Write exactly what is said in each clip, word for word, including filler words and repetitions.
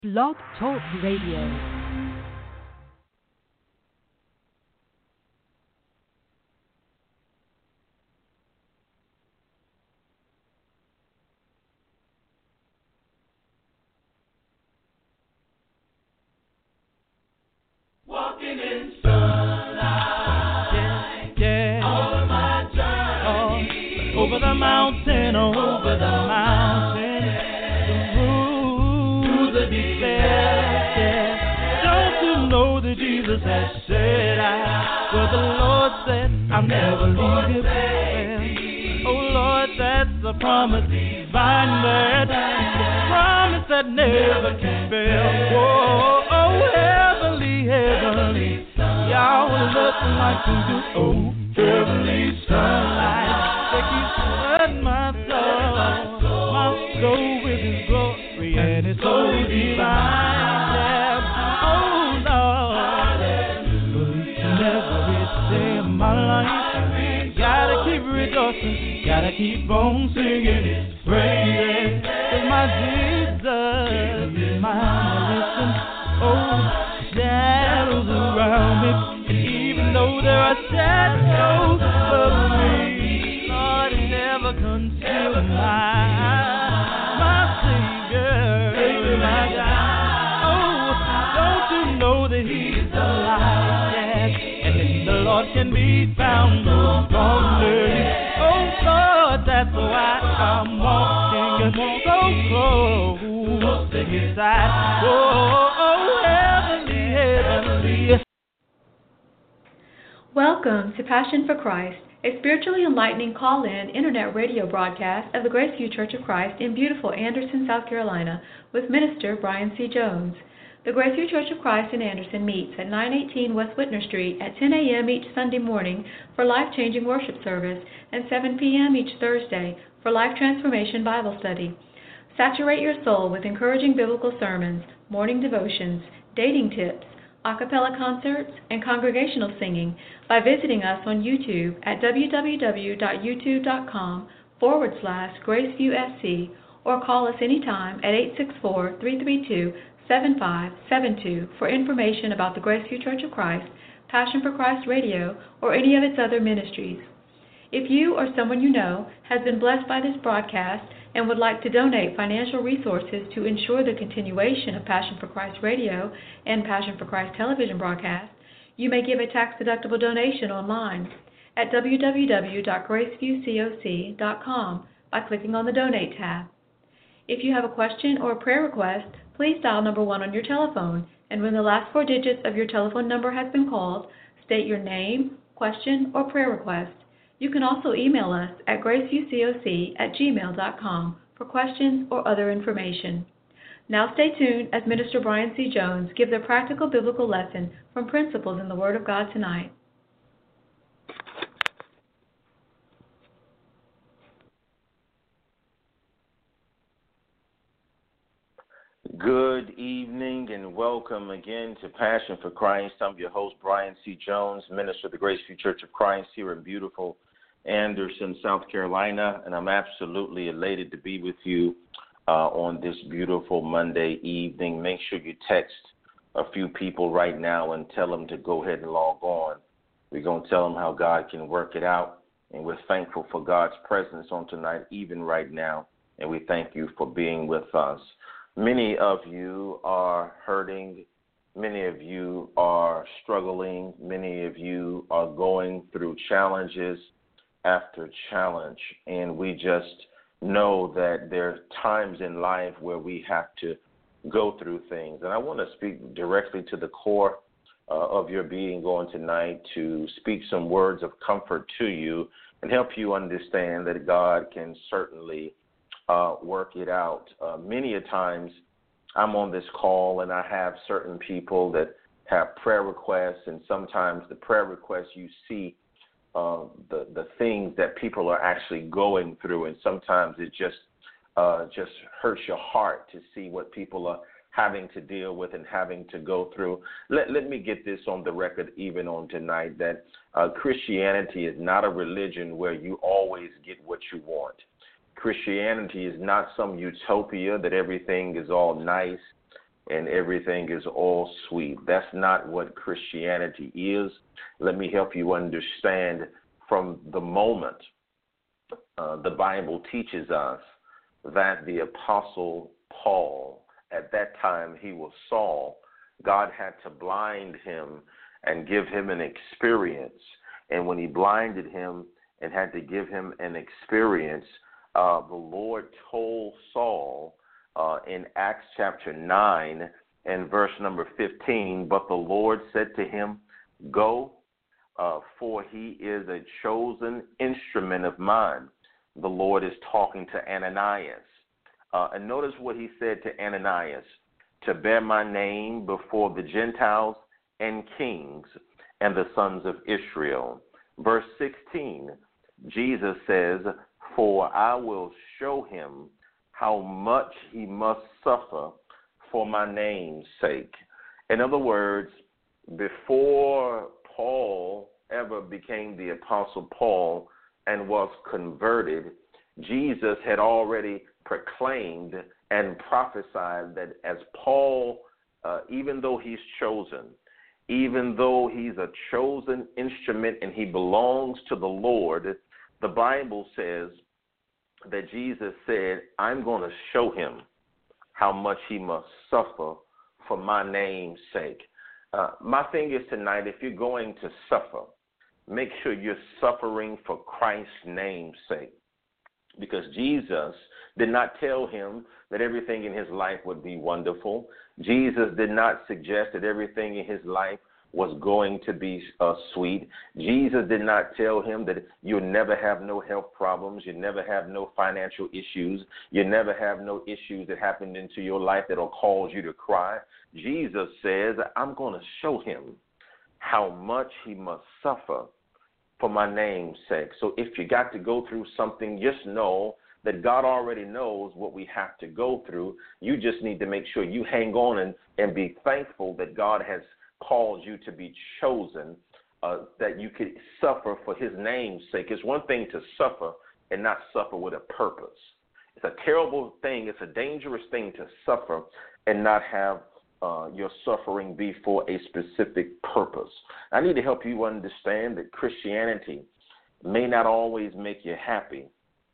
Blog Talk Radio. Walking in sunlight, yeah, yeah. On my journey, oh, over the mountain, over the mountain, the road to the deep end, yeah. Don't you know that Jesus has said, I, well, the Lord said, I'll never leave you there. Oh, Lord, that's a promise divine, that a promise that never can fail. Oh, oh, heavenly, heavenly, y'all looking like you do. Oh, heavenly sunlight that keeps flooding my soul, my soul with His glory, and it's so divine. Yeah. Oh, Lord, but each and every day of my life, gotta keep rejoicing, gotta keep on singing His praise. 'Cause my Jesus is my listen. Oh, shadows around me, and even though there are shadows above me, Lord, it never conceals my, my Savior, my God. Oh, don't you know that He's alive, yes, and that the Lord can be found no longer. Oh, Lord, that's why I'm walking so close to His side. Oh, oh, heavenly, heavenly. Welcome to Passion for Christ, a spiritually enlightening call-in internet radio broadcast of the Graceview Church of Christ in beautiful Anderson, South Carolina, with Minister Brian C. Jones. The Graceview Church of Christ in Anderson meets at nine eighteen West Whitner Street at ten a.m. each Sunday morning for life-changing worship service and seven p.m. each Thursday for Life Transformation Bible Study. Saturate your soul with encouraging biblical sermons, morning devotions, dating tips, a cappella concerts, and congregational singing by visiting us on YouTube at www.youtube.com forward slash GraceviewSC or call us anytime at eight six four, three three two, seven five seven two for information about the Graceview Church of Christ, Passion for Christ Radio, or any of its other ministries. If you or someone you know has been blessed by this broadcast and would like to donate financial resources to ensure the continuation of Passion for Christ Radio and Passion for Christ television broadcast, you may give a tax-deductible donation online at w w w dot graceview coc dot com by clicking on the Donate tab. If you have a question or a prayer request, please dial number one on your telephone, and when the last four digits of your telephone number has been called, state your name, question, or prayer request. You can also email us at graceviewcoc at gmail dot com for questions or other information. Now stay tuned as Minister Brian C. Jones gives a practical biblical lesson from Principles in the Word of God tonight. Good evening and welcome again to Passion for Christ. I'm your host, Brian C. Jones, minister of the Graceview Church of Christ here in beautiful Anderson, South Carolina, and I'm absolutely elated to be with you uh, on this beautiful Monday evening. Make sure you text a few people right now and tell them to go ahead and log on. We're going to tell them how God can work it out, and we're thankful for God's presence on tonight, even right now, and we thank you for being with us. Many of you are hurting. Many of you are struggling. Many of you are going through challenges after challenge. And we just know that there are times in life where we have to go through things. And I want to speak directly to the core uh, of your being on tonight to speak some words of comfort to you and help you understand that God can certainly Uh, work it out. Uh, many a times I'm on this call and I have certain people that have prayer requests, and sometimes the prayer requests you see uh, the, the things that people are actually going through, and sometimes it just uh, just hurts your heart to see what people are having to deal with and having to go through. Let, let me get this on the record even on tonight, that uh, Christianity is not a religion where you always get what you want. Christianity is not some utopia that everything is all nice and everything is all sweet. That's not what Christianity is. Let me help you understand. From the moment uh, the Bible teaches us that the Apostle Paul, at that time he was Saul, God had to blind him and give him an experience. And when he blinded him and had to give him an experience, uh, the Lord told Saul uh, in Acts chapter nine and verse number fifteen, but the Lord said to him, go, uh, for he is a chosen instrument of mine. The Lord is talking to Ananias. Uh, and notice what he said to Ananias, to bear my name before the Gentiles and kings and the sons of Israel. Verse sixteen, Jesus says, for I will show him how much he must suffer for my name's sake. In other words, before Paul ever became the Apostle Paul and was converted, Jesus had already proclaimed and prophesied that as Paul, uh, even though he's chosen, even though he's a chosen instrument and he belongs to the Lord, the Bible says that Jesus said, I'm going to show him how much he must suffer for my name's sake. Uh, my thing is tonight, if you're going to suffer, make sure you're suffering for Christ's name's sake. Because Jesus did not tell him that everything in his life would be wonderful. Jesus did not suggest that everything in his life was going to be uh, sweet. Jesus did not tell him that you'll never have no health problems, you never have no financial issues, you never have no issues that happened into your life that'll cause you to cry. Jesus says, I'm going to show him how much he must suffer for my name's sake. So if you got to go through something, just know that God already knows what we have to go through. You just need to make sure you hang on and, and be thankful that God has called you to be chosen, uh, that you could suffer for his name's sake. It's one thing to suffer and not suffer with a purpose. It's a terrible thing. It's a dangerous thing to suffer and not have uh, your suffering be for a specific purpose. I need to help you understand that Christianity may not always make you happy,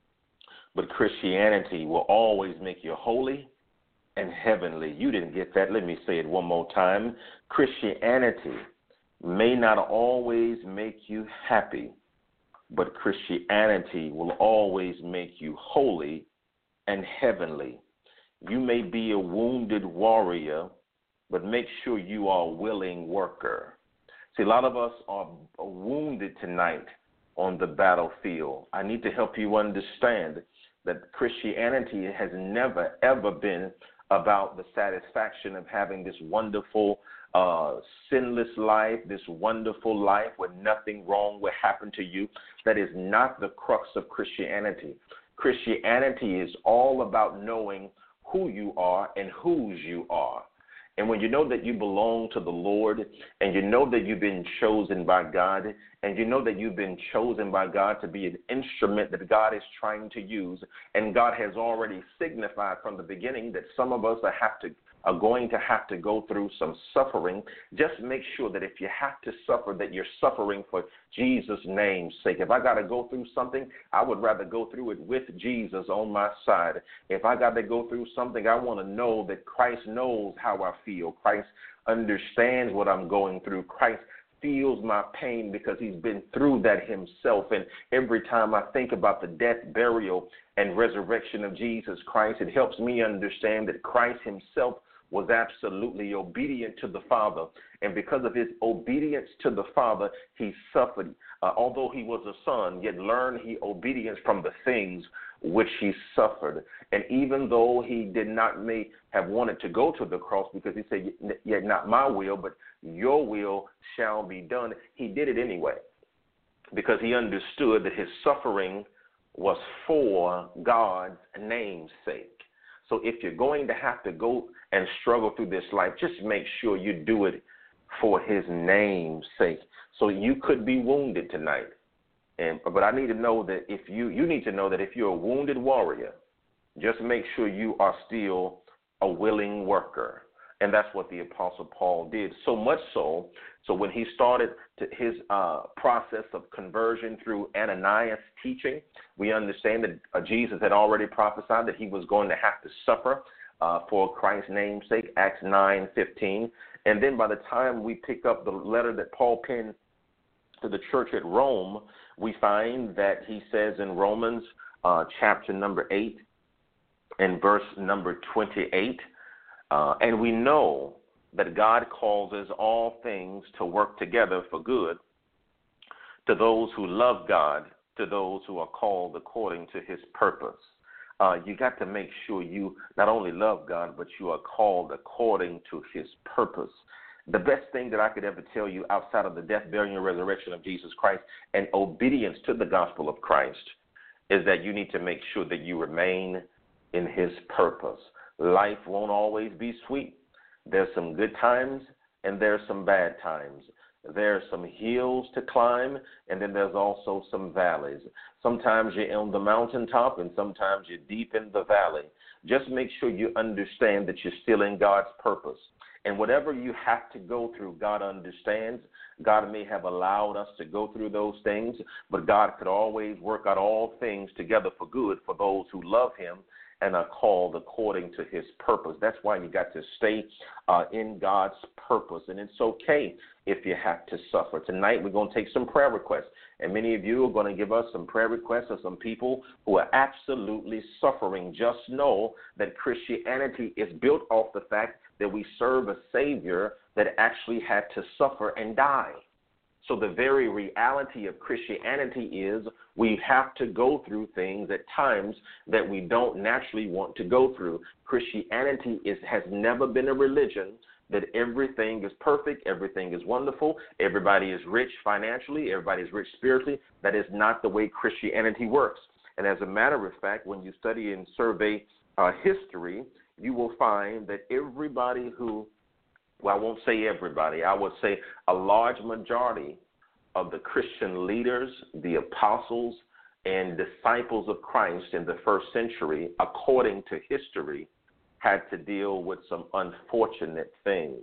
but Christianity will always make you holy and heavenly. You didn't get that. Let me say it one more time. Christianity may not always make you happy, but Christianity will always make you holy and heavenly. You may be a wounded warrior, but make sure you are a willing worker. See, a lot of us are wounded tonight on the battlefield. I need to help you understand that Christianity has never, ever been about the satisfaction of having this wonderful, uh, sinless life, this wonderful life where nothing wrong will happen to you. That is not the crux of Christianity. Christianity is all about knowing who you are and whose you are. And when you know that you belong to the Lord, and you know that you've been chosen by God, and you know that you've been chosen by God to be an instrument that God is trying to use, and God has already signified from the beginning that some of us are, have to, are going to have to go through some suffering, just make sure that if you have to suffer, that you're suffering for Jesus' name's sake. If I got to go through something, I would rather go through it with Jesus on my side. If I got to go through something, I want to know that Christ knows how I feel. Christ understands what I'm going through. Christ feels my pain because he's been through that himself. And every time I think about the death, burial, and resurrection of Jesus Christ, it helps me understand that Christ himself was absolutely obedient to the Father. And because of his obedience to the Father, he suffered. Uh, although he was a son, yet learned he obedience from the things which he suffered. And even though he did not may have wanted to go to the cross, because he said, yet not my will, but your will shall be done, he did it anyway, because he understood that his suffering was for God's name's sake. So if you're going to have to go and struggle through this life, just make sure you do it for his name's sake. So you could be wounded tonight. And but I need to know that if you, you need to know that if you're a wounded warrior, just make sure you are still a willing worker. And that's what the Apostle Paul did. So much so, so when he started to his uh, process of conversion through Ananias' teaching, we understand that uh, Jesus had already prophesied that he was going to have to suffer uh, for Christ's name's sake, Acts nine fifteen. And then by the time we pick up the letter that Paul penned to the church at Rome, we find that he says in Romans uh, chapter number eight and verse number twenty-eight, Uh, and we know that God causes all things to work together for good to those who love God, to those who are called according to his purpose. Uh, you got to make sure you not only love God, but you are called according to his purpose. The best thing that I could ever tell you outside of the death, burial, and resurrection of Jesus Christ and obedience to the gospel of Christ is that you need to make sure that you remain in his purpose. Life won't always be sweet. There's some good times and there's some bad times. There's some hills to climb, and then there's also some valleys. Sometimes you're on the mountaintop and sometimes you're deep in the valley. Just make sure you understand that you're still in God's purpose. And whatever you have to go through, God understands. God may have allowed us to go through those things, but God could always work out all things together for good for those who love him and are called according to his purpose. That's why you got to stay uh, in God's purpose. And it's okay if you have to suffer. Tonight we're going to take some prayer requests. And many of you are going to give us some prayer requests of some people who are absolutely suffering. Just know that Christianity is built off the fact that we serve a Savior that actually had to suffer and die. So the very reality of Christianity is we have to go through things at times that we don't naturally want to go through. Christianity is, has never been a religion that everything is perfect, everything is wonderful, everybody is rich financially, everybody is rich spiritually. That is not the way Christianity works. And as a matter of fact, when you study and survey uh, history, you will find that everybody who Well, I won't say everybody. I would say a large majority of the Christian leaders, the apostles, and disciples of Christ in the first century, according to history, had to deal with some unfortunate things.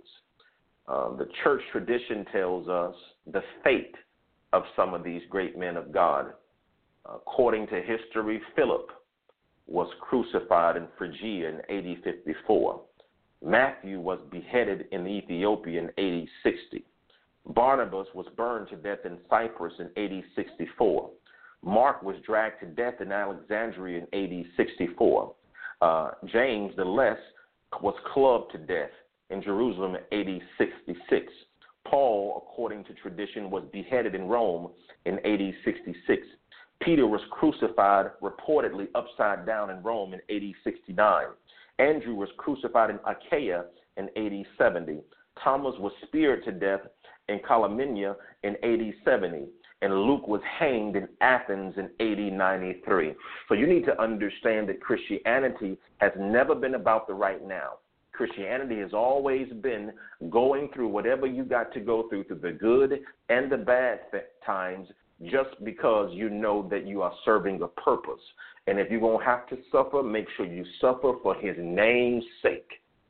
Uh, the church tradition tells us the fate of some of these great men of God. According to history, Philip was crucified in Phrygia in A D fifty-four. Matthew was beheaded in Ethiopia in A D sixty. Barnabas was burned to death in Cyprus in A D sixty-four. Mark was dragged to death in Alexandria in A D sixty-four. Uh, James the Less was clubbed to death in Jerusalem in A D sixty-six. Paul, according to tradition, was beheaded in Rome in A D sixty-six. Peter was crucified reportedly upside down in Rome in A D sixty-nine. Andrew was crucified in Achaia in A D seventy. Thomas was speared to death in Colymnia in A D seventy. And Luke was hanged in Athens in A D ninety-three. So you need to understand that Christianity has never been about the right now. Christianity has always been going through whatever you got to go through, through the good and the bad times, just because you know that you are serving a purpose. And if you're going to have to suffer, make sure you suffer for his name's sake.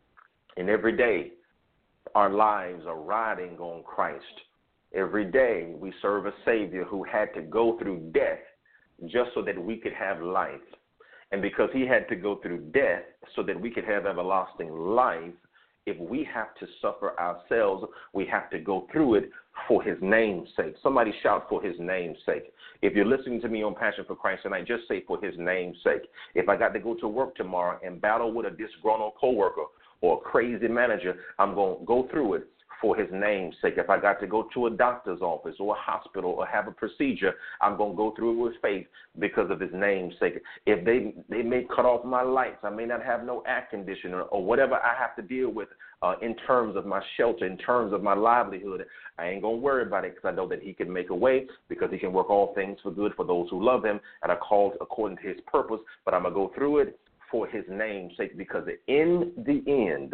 And every day, our lives are riding on Christ. Every day, we serve a Savior who had to go through death just so that we could have life. And because he had to go through death so that we could have everlasting life, if we have to suffer ourselves, we have to go through it for his name's sake. Somebody shout, for his name's sake. If you're listening to me on Passion for Christ tonight, just say, for his name's sake. If I got to go to work tomorrow and battle with a disgruntled coworker or a crazy manager, I'm going to go through it for his name's sake. If I got to go to a doctor's office or a hospital or have a procedure, I'm going to go through it with faith because of his name's sake. If they they may cut off my lights, I may not have no air conditioner or whatever I have to deal with uh, in terms of my shelter, in terms of my livelihood, I ain't going to worry about it because I know that he can make a way, because he can work all things for good for those who love him and are called according to his purpose. But I'm going to go through it for his name's sake, because in the end,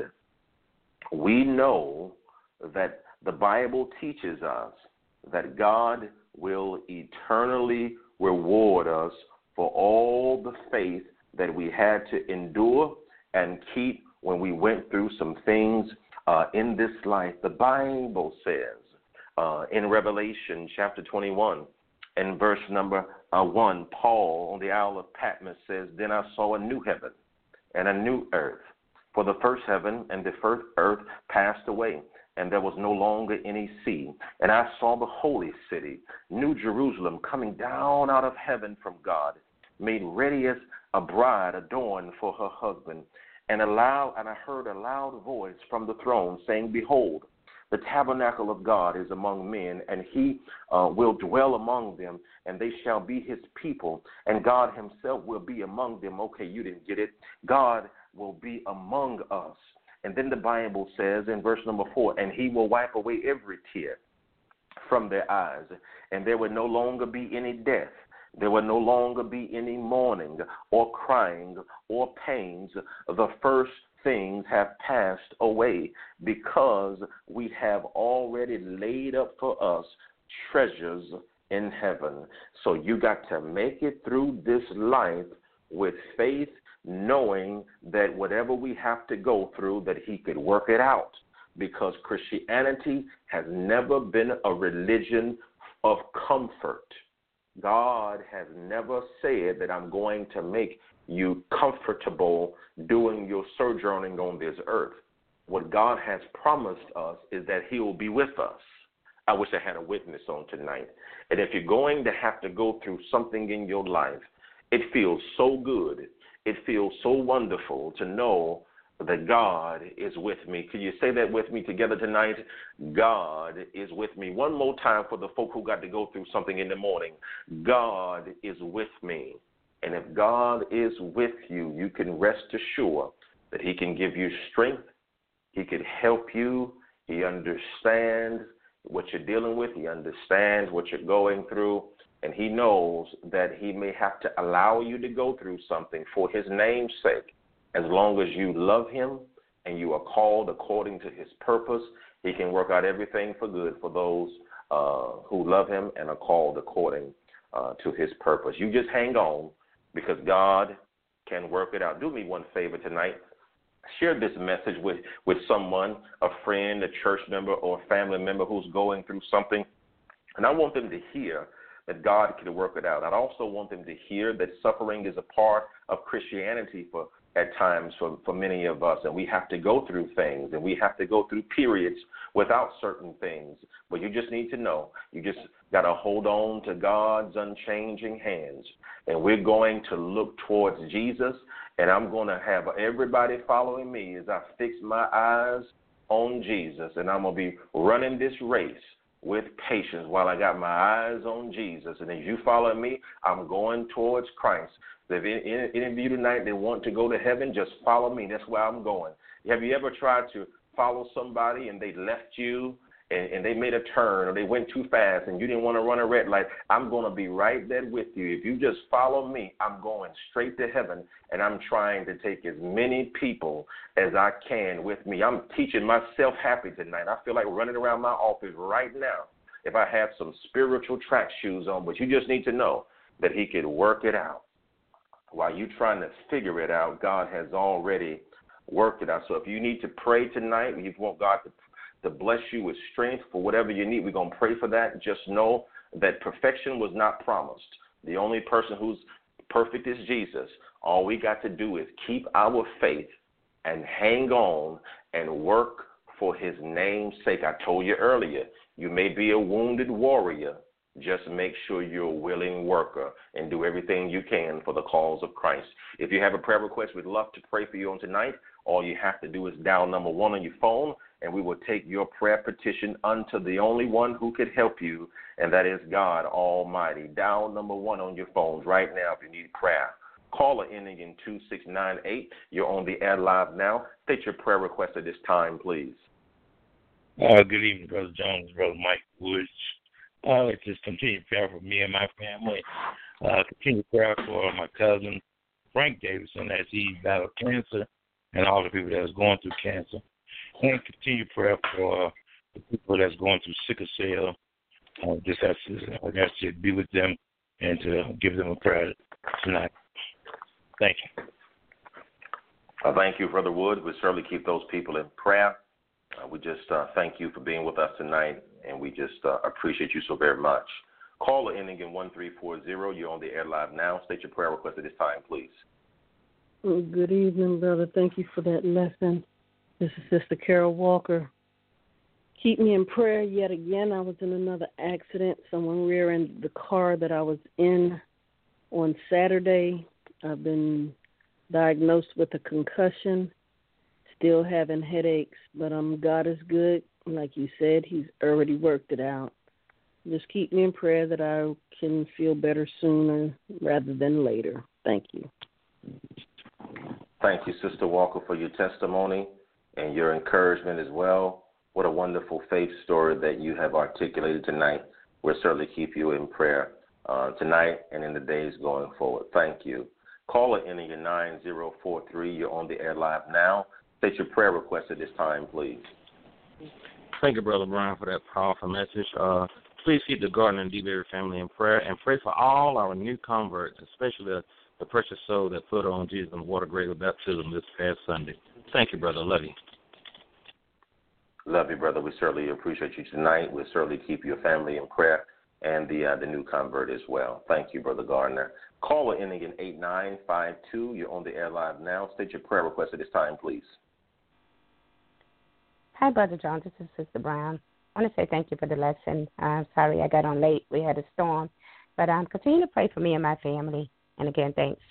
we know that the Bible teaches us that God will eternally reward us for all the faith that we had to endure and keep when we went through some things uh, in this life. The Bible says uh, in Revelation chapter twenty-one and verse number uh, one, Paul on the Isle of Patmos says, "Then I saw a new heaven and a new earth. For the first heaven and the first earth passed away, and there was no longer any sea. And I saw the holy city, New Jerusalem, coming down out of heaven from God, made ready as a bride adorned for her husband. And a loud, and I heard a loud voice from the throne saying, Behold, the tabernacle of God is among men, and he uh, will dwell among them, and they shall be his people, and God himself will be among them." Okay, you didn't get it. God will be among us. And then the Bible says in verse number four, "And he will wipe away every tear from their eyes, and there will no longer be any death. There will no longer be any mourning or crying or pains. The first things have passed away, because we have already laid up for us treasures in heaven." So you got to make it through this life with faith, knowing that whatever we have to go through, that he could work it out, because Christianity has never been a religion of comfort. God has never said that I'm going to make you comfortable doing your sojourning on this earth. What God has promised us is that he will be with us. I wish I had a witness on tonight. And if you're going to have to go through something in your life, it feels so good. It feels so wonderful to know that God is with me. Can you say that with me together tonight? God is with me. One more time for the folk who got to go through something in the morning. God is with me. And if God is with you, you can rest assured that he can give you strength. He can help you. He understands what you're dealing with. He understands what you're going through. And he knows that he may have to allow you to go through something for his name's sake. As long as you love him and you are called according to his purpose, he can work out everything for good for those uh, who love him and are called according uh, to his purpose. You just hang on, because God can work it out. Do me one favor tonight. Share this message with, with someone, a friend, a church member, or a family member who's going through something. And I want them to hear that God can work it out. I also want them to hear that suffering is a part of Christianity for at times for, for many of us, and we have to go through things, and we have to go through periods without certain things. But you just need to know, you just got to hold on to God's unchanging hands, and we're going to look towards Jesus, and I'm going to have everybody following me as I fix my eyes on Jesus, and I'm going to be running this race with patience while I got my eyes on Jesus. And as you follow me, I'm going towards Christ. If any, any of you tonight that want to go to heaven, just follow me. That's where I'm going. Have you ever tried to follow somebody and they left you and, and they made a turn, or they went too fast and you didn't want to run a red light? I'm going to be right there with you. If you just follow me, I'm going straight to heaven, and I'm trying to take as many people as I can with me. I'm teaching myself happy tonight. I feel like running around my office right now if I had some spiritual track shoes on, but you just need to know that he could work it out. While you're trying to figure it out, God has already worked it out. So if you need to pray tonight, if you want God to, to bless you with strength for whatever you need, we're going to pray for that. Just know that perfection was not promised. The only person who's perfect is Jesus. All we got to do is keep our faith and hang on and work for his name's sake. I told you earlier, you may be a wounded warrior. Just make sure you're a willing worker and do everything you can for the cause of Christ. If you have a prayer request, we'd love to pray for you on tonight. All you have to do is dial number one on your phone, and we will take your prayer petition unto the only one who could help you, and that is God Almighty. Dial number one on your phones right now if you need prayer. Caller ending in two six nine eight. You're on the air live now. State your prayer request at this time, please. Uh, good evening, Brother Jones, Brother Mike Woods. Uh, let's just continue prayer for me and my family. Uh, continue prayer for my cousin, Frank Davidson, as he battled cancer, and all the people that is going through cancer. And continue prayer for the people that's going through sickle cell. Uh, just ask, ask to be with them and to give them a prayer tonight. Thank you. Uh, thank you, Brother Wood. We'll certainly keep those people in prayer. Uh, we just uh, thank you for being with us tonight, and we just uh, appreciate you so very much. Caller ending in one three four zero. You're on the air live now. State your prayer request at this time, please. Good evening, brother. Thank you for that lesson. This is Sister Carol Walker. Keep me in prayer yet again. I was in another accident. Someone rear-ended the car that I was in on Saturday. I've been diagnosed with a concussion, still having headaches, but um, God is good. Like you said, he's already worked it out. Just keep me in prayer that I can feel better sooner rather than later. Thank you. Thank you, Sister Walker, for your testimony and your encouragement as well. What a wonderful faith story that you have articulated tonight. We'll certainly keep you in prayer uh, tonight and in the days going forward. Thank you. Caller ending in nine zero four three. You're on the air live now. State your prayer request at this time, please. Thank you, Brother Brian, for that powerful message. Uh, please keep the Gardner and DeBerry family in prayer and pray for all our new converts, especially the, the precious soul that put on Jesus in water grave of baptism this past Sunday. Thank you, brother. Love you. Love you, brother. We certainly appreciate you tonight. We'll certainly keep your family in prayer and the uh, the new convert as well. Thank you, Brother Gardner. Caller ending in eight nine five two. You're on the air live now. State your prayer request at this time, please. Hi, Brother John. This is Sister Brown. I want to say thank you for the lesson. I'm sorry I got on late. We had a storm. But um, continue to pray for me and my family. And again, thanks.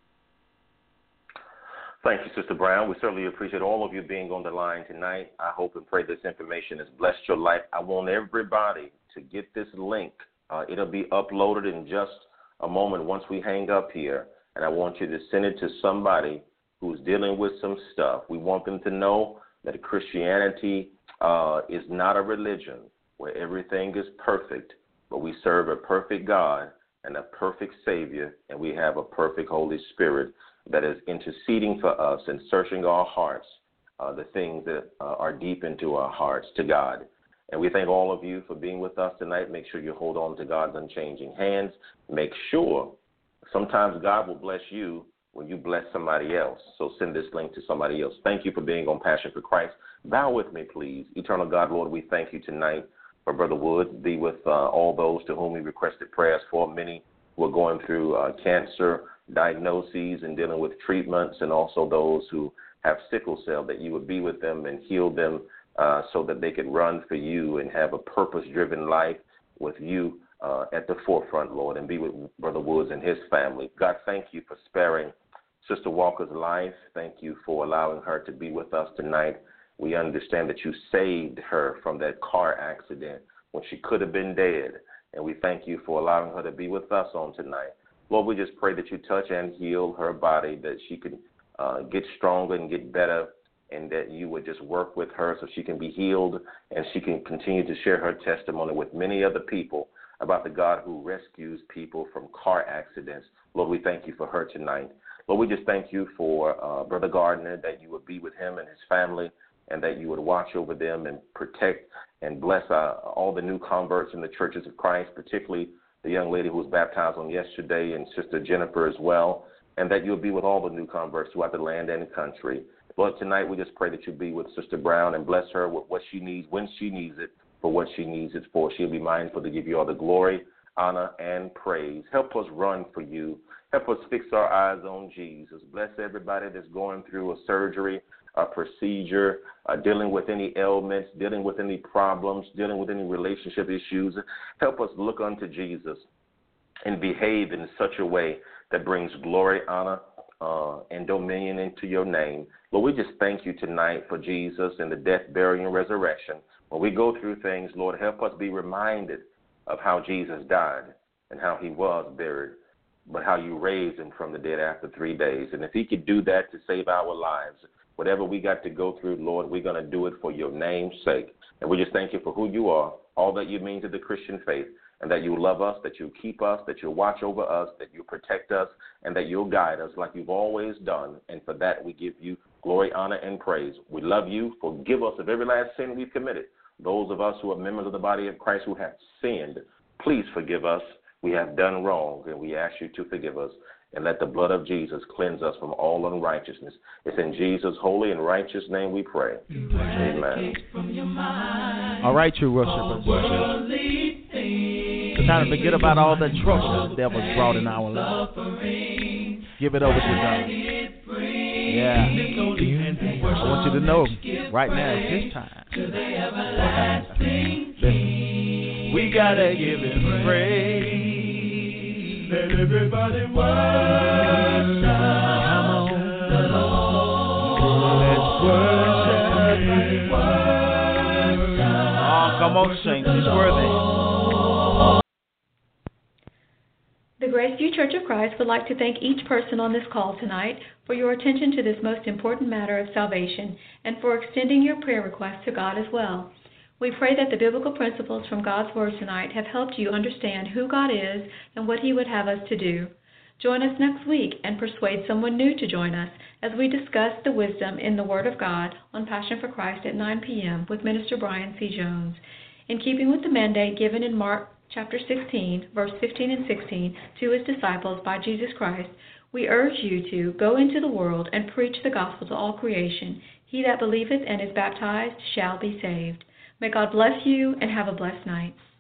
Thank you, Sister Brown. We certainly appreciate all of you being on the line tonight. I hope and pray this information has blessed your life. I want everybody to get this link. Uh, it'll be uploaded in just a moment once we hang up here. And I want you to send it to somebody who's dealing with some stuff. We want them to know that Christianity uh, is not a religion where everything is perfect, but we serve a perfect God and a perfect Savior, and we have a perfect Holy Spirit that is interceding for us and searching our hearts, uh, the things that uh, are deep into our hearts to God. And we thank all of you for being with us tonight. Make sure you hold on to God's unchanging hands. Make sure sometimes God will bless you when you bless somebody else. So send this link to somebody else. Thank you for being on Passion for Christ. Bow with me, please. Eternal God, Lord, we thank you tonight for Brother Woods. Be with uh, all those to whom we requested prayers for. Many who are going through uh, cancer diagnoses and dealing with treatments, and also those who have sickle cell, that you would be with them and heal them uh, so that they could run for you and have a purpose-driven life with you uh, at the forefront, Lord, and be with Brother Woods and his family. God, thank you for sparing Sister Walker's life. Thank you for allowing her to be with us tonight. We understand that you saved her from that car accident when she could have been dead, and we thank you for allowing her to be with us on tonight. Lord, we just pray that you touch and heal her body, that she can uh, get stronger and get better, and that you would just work with her so she can be healed and she can continue to share her testimony with many other people about the God who rescues people from car accidents. Lord, we thank you for her tonight. Lord, we just thank you for uh, Brother Gardner, that you would be with him and his family, and that you would watch over them and protect and bless uh, all the new converts in the churches of Christ, particularly the young lady who was baptized on yesterday, and Sister Jennifer as well, and that you'll be with all the new converts throughout the land and the country. Lord, tonight we just pray that you be with Sister Brown and bless her with what she needs, when she needs it, for what she needs it for. She'll be mindful to give you all the glory, honor, and praise. Help us run for you. Help us fix our eyes on Jesus. Bless everybody that's going through a surgery, a procedure, uh, dealing with any ailments, dealing with any problems, dealing with any relationship issues. Help us look unto Jesus and behave in such a way that brings glory, honor, uh, and dominion into your name. Lord, we just thank you tonight for Jesus and the death, burial, and resurrection. When we go through things, Lord, help us be reminded of how Jesus died and how he was buried, but how you raised him from the dead after three days. And if he could do that to save our lives, whatever we got to go through, Lord, we're going to do it for your name's sake. And we just thank you for who you are, all that you mean to the Christian faith, and that you love us, that you keep us, that you watch over us, that you protect us, and that you'll guide us like you've always done. And for that, we give you glory, honor, and praise. We love you. Forgive us of every last sin we've committed. Those of us who are members of the body of Christ who have sinned, please forgive us. We have done wrong, and we ask you to forgive us. and let the blood of Jesus cleanse us from all unrighteousness. It's in Jesus' holy and righteous name we pray. Amen. All right, true worshipers. It's time to forget about all the trouble the devil's brought in our lives. Give it over to God. Yeah. I want you to know right now it's his time. Listen, we gotta give him praise. Let everybody worship. Come on. Let's worship. Oh, come on, saints. He's worthy. The Graceview Church of Christ would like to thank each person on this call tonight for your attention to this most important matter of salvation and for extending your prayer requests to God as well. We pray that the biblical principles from God's Word tonight have helped you understand who God is and what He would have us to do. Join us next week and persuade someone new to join us as we discuss the wisdom in the Word of God on Passion for Christ at nine p.m. with Minister Brian C. Jones. In keeping with the mandate given in Mark chapter sixteen, verse fifteen and sixteen, to His disciples by Jesus Christ, we urge you to go into the world and preach the gospel to all creation. He that believeth and is baptized shall be saved. May God bless you and have a blessed night.